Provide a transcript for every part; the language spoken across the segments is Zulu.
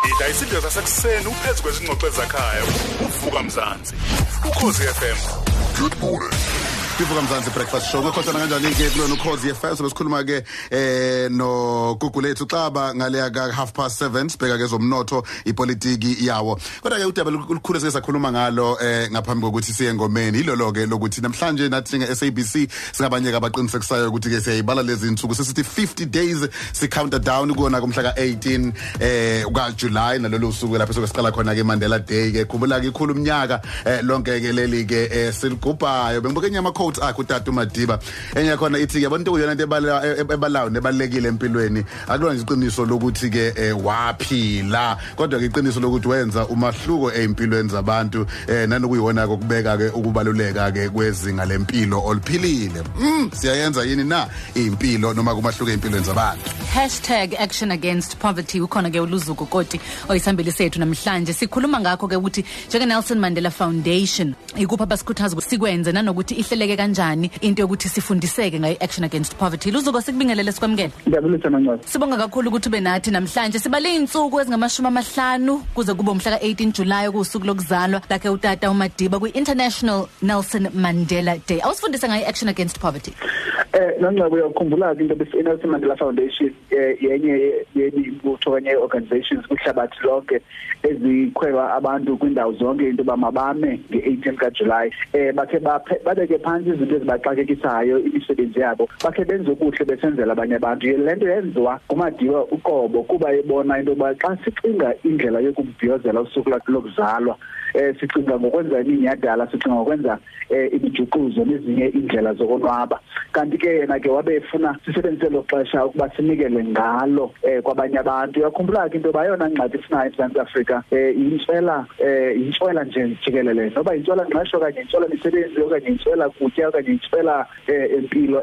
Idayisilo sasekuseni uphezu kwezingxoxo zakhaya uvuka Mzansi uKhosi FM. Good morning. Ivuka Mzansi breakfast show kwekhona kanjani ke kulona uKhosi FM sikhuluma ke no Gugu lethu Xaba ngale ka 7:30 sibheka ke zomnotho ipolitiki yawo. Kodwa ke udaba olukhulu sesakhuluma ngalo ngaphambi kokuthi siye engomeni ilolo ke lokuthi namhlanje nathi ngeSABC singabanyeka abaqinisekisayo ukuthi ke siyayibala lezi insuku sesithi 50 days si counter down ukona kumhla ka 18 ukaJuly nalolu suku lapho sokusiqala khona ke Mandela Day ke khumbula ke ikhulu umnyaka lonke ke leli ke siligubhayo bengibuke nyama quotes akho uTata uMadiba enye khona ithi ke abantu uyona into ebalayo nebalekile empilweni akulona iqiniso lokuthi ke waphila kodwa ke iqiniso lokuthi wenza umahluko empilweni zabantu nanokuyona kokubeka ke ukubaluleka ke kwezinga lempilo oliphilile siyayenza yini na impilo noma kumahluko empilweni zabantu #action against poverty ukhona ke uLuzuku Koti oyisambeli sethu namhlanje sikhuluma ngakho ke ukuthi njenge Nelson Mandela Foundation ikupha basikhuthaza ukuthi sikwenze nanokuthi ihleleke kanjani into yokuthi sifundiseke ngayi action against poverty. Luzuko sikubingelele sikwamukele. Ngiyabulisa mangqondo. Sibonga kakhulu ukuthi ube nathi namhlanje. Sibale insuku ezingama50 kuze kube umhla ka 18 July kusuku lokuzalwa lakhe uTata uMadiba kwi-International Nelson Mandela Day. Awusifundise ngayi action against poverty. Nangqaba uyakhumbula into bese Nelson Mandela Foundation yenye ibutho kanye organizations kuhlabathi lonke ezikhweba abantu kwindawo zonke into bamabame nge-18 kaJuly babeke phansi izinto ezibaxakekisayo imisebenzi yabo bakhe benze ukuhle besenzela abanye abantu lento yenziwa kuMadiba uqobo kuba ebona into ba xa sicinga indlela yokubhiyozela usuku lokuzalwa sicinga ngokwenza iminyadala sicinga ngokwenza imijuquzo nezinye indlela zokonwaba kanti ke yena ke wabefuna sisebenzise lo xesha ukuba sinikele ngalo kwabanye abantu uyakhumbula ke into bayona ngxaki sinayo eSouth Africa intswela nje jikelele noba intswela ngqesho kanye intswela imisebenzi okanye intswela kutya okanye intswela impilo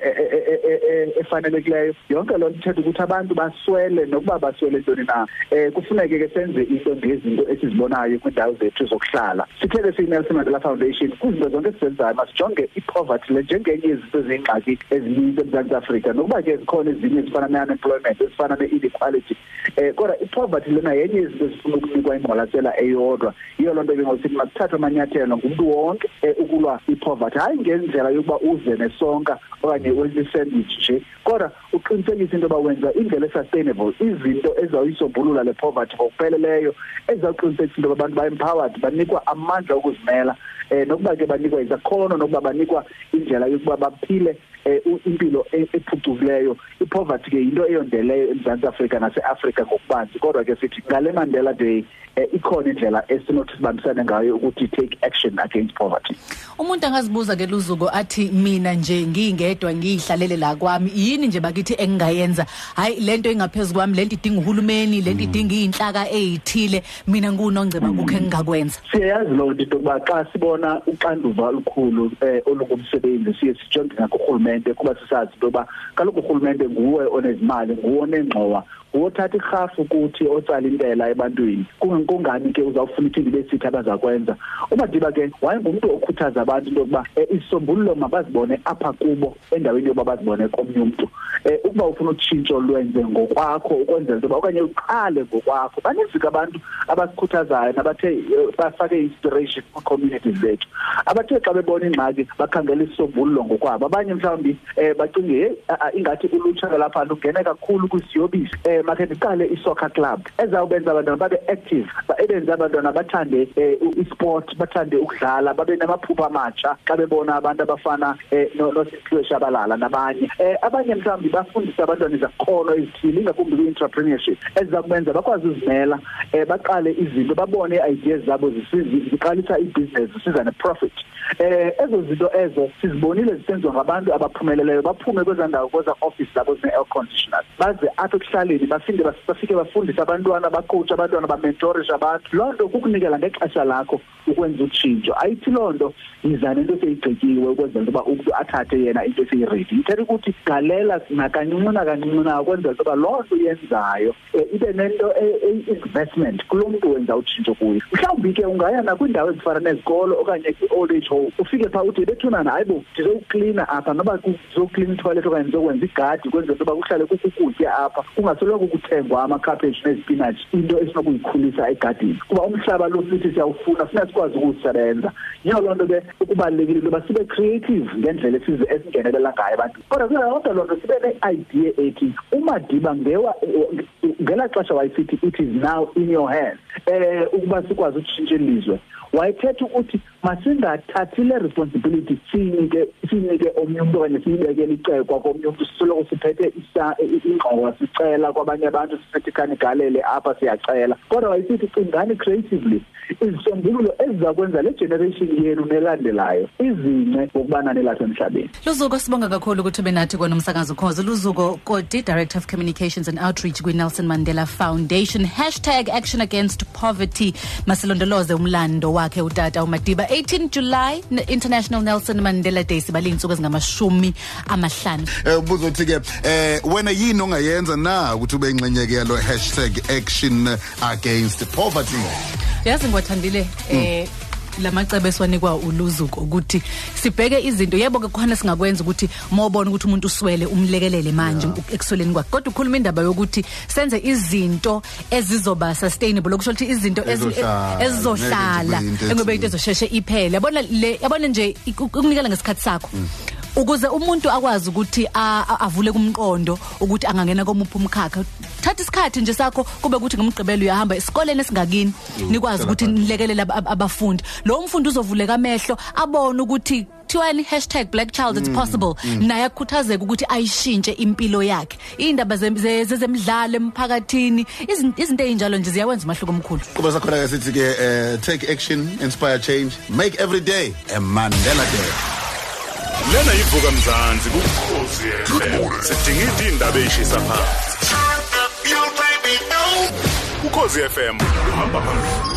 efanelekileyo yonke lo ithetha ukuthi abantu baswele nokuba baswele intoni na kufuneke ke senze into ngezinto esizibonayo kwindawo zethu zokuhlala sithethe siNelson Mandela Foundation kuzinto zonke esizenzayo masijonge ipoverty le njengenye izinto zengxaki ezininzi eMzantsi Afrika nokuba ke zikhona ezinye ezifana ne-unemployment ezifana ne-inequality kodwa ipoverty lena yenye izinto ezifuna ukunikwa ingqwalasela eyodwa yiyo loo nto ke ngosithi masithathe amanyathelo ngumntu wonke ukulwa ipoverty hayi ngendlela yokuba uze nesonka okanye wenze sandwich nje kodwa uqinisekise into yoba wenza indlela esustainable izinto ezawuyisombulula le poverty ngokupheleleyo ezawuqinisekisa into yoba abantu ba-empowered banikwa amandla okuzimela nokuba ke banikwa izakhono nokuba banikwa indlela yokuba baphile impilo ephucukileyo ipoverty ke yinto eyondeleyo eMzantsi Afrika nase-Afrika ngokubanzi kodwa ke sithi ngale Mandela Day ikhona indlela esinothi sibambisane ngayo ukuthi take action against poverty. Umuntu angazibuza ke Luzuko athi mina nje ngingedwa ngihlalele la kwami yini nje bakithi engingayenza hayi lento engaphezulu kwami lento idinga uhulumeni lento idinga izinhlaka ezithile mina ngunongceba kukho engingakwenza. Siyazi lo nto ukuba xa sibona uxanduva olukhulu olukumsebenzi siye sijonge ngakuhulumende kuba sisazi ukuba kaloku uhulumende nguwe onezimali nguwe onengxowa uthatha ikhafu ukuthi otsala intela ebantwini kungani ke uzawufuna iphindi besithi abazakwenza uMadiba ke wayengumuntu okhuthaza abantu ukuba isombululo mabazibone apha kubo endaweni yoba bazibone komnye umuntu ukuba ufuna utshintsho lwenze ngokwakho ukwenzela into okanye uqale ngokwakho baninzi abantu abasikhuthazayo nabathe bafake inspiration ku communities zethu abathe xa bebona ingxaki bakhangela isombululo ngokwabo abanye mhlawumbi bacinge ingathi ulutsha lapha lungene kakhulu kwisiyobisi makhe ndiqale isoccer club ezawubenza abantwana babe active babenza abantwana bathande isport bathande ukudlala babe namaphupho amatsha xa bebona abantu abafana noSiphiwe Shabalala nabanye abanye mhlawumbi bafundisa abantwana izakhono ezithile ingakumbi ku-entrepreneurship ezizakubenza bakwazi uzimela baqale izinto babone ideas zabo ziqalisa ibhizinesi zisiza ne-profit ezo zinto ezo sizibonile zisenziwa ngabantu abaphumeleleyo baphume kwezandawo kweza office zabo zine-air conditioners baze apha ekuhlaleni bafike bafundisa abantwana bacoach abantwana bamentorisha abantu loo nto kukunikela ngexesha lakho ukwenza utshintsho ayithi loo nto yiza nento eseyigqityiwe ukwenzela into yoba umntu athathe yena into eseyiredi ithetha ukuthi galela nakancinci ukwenzela into yoba loo nto yenzayo ibe nento investment kulo mntu wenza utshintsho kuyo mhlawumbi ke ungaya nakwindawo ezifana nezikolo okanye i-old age home ufike phaa uthi bethunana hayi bo ndizoklina apha noba ndizoklina itoilet okanye ndizokwenza igadi ukwenzela into yoba kuhlale kukukutya apha kungasoloko akukuthengwa amakhaphetshu nezipinach into esinokuyikhulisa egadini kuba umhlaba lo sithi siyawufuna funeka sikwazi ukusebenza yiyo lonto ke ukubalekile loba sibe creative ngendlela esingenelela ngayo abantu kodwa kodwa lonto sibe ne-idea ethi uMadiba ngela xesha wayisithi it is now in your hands ukuba sikwazi ukushintsha ilizwe wayethetha ukuthi masingathathi le responsibility sinike omnye umuntu okanye siyibekele icekwa komnye umuntu sisoloko siphethe ingqowa sicela kwabanye abantu siphethe kanigalele apha siyacela kodwa wayisithi cingani creatively izisombululo ezizakwenza le generation yenu nelandelayo izince ngokubana nelapha emhlabeni. Luzuko sibonga kakhulu ukuthi benathi kwanomsakazo Ukhozi. Luzuko Koti, Director of Communications and Outreach kwi-Nelson Mandela Foundation. #ActionAgainstPoverty. Masilondoloze umlando wakhe utata uMadiba. 18 July International Nelson Mandela Day sibali insuku ezingama-50. Ubuzothi ke wena yini ongayenza na ukuthi ube ingxenyeke yalo #ActionAgainstPoverty. Yazi ngwathandile lamacebo esiwanikwa uLuzuko ukuthi sibheke izinto yebo ke khona singakwenza ukuthi mawubona ukuthi umuntu uswele umlekelele manje ekusweleni kwakhe kodwa ukhuluma indaba yokuthi senze izinto ezizoba sustainable okusho ukuthi izinto ezizohlala engobe into ezosheshe iphele yabona nje ukunikela ngesikhathi sakho ukuze umuntu akwazi ukuthi avule kumqondo ukuthi angangena komuphi umkhakha thatha isikhathi nje sakho kube ukuthi ngomgqibelo uyahamba esikoleni esingakini nikwazi ukuthi nilekelele abafundi lo mfundi uzovuleka amehlo abone ukuthi thiwani #BlackChild it's possible naye akukhuthazeka ukuthi ayishintshe impilo yakhe indaba zezemidlalo emphakathini izinto ezinjalo nje ziyawenza umahluko omkhulu kuba sakhona ke sithi ke take action inspire change make every day a Mandela Day. Lena yivuka Mzansi kuKhozi FM. Sidinga indaba eshisa phansi. Ukhozi FM uhamba phambili.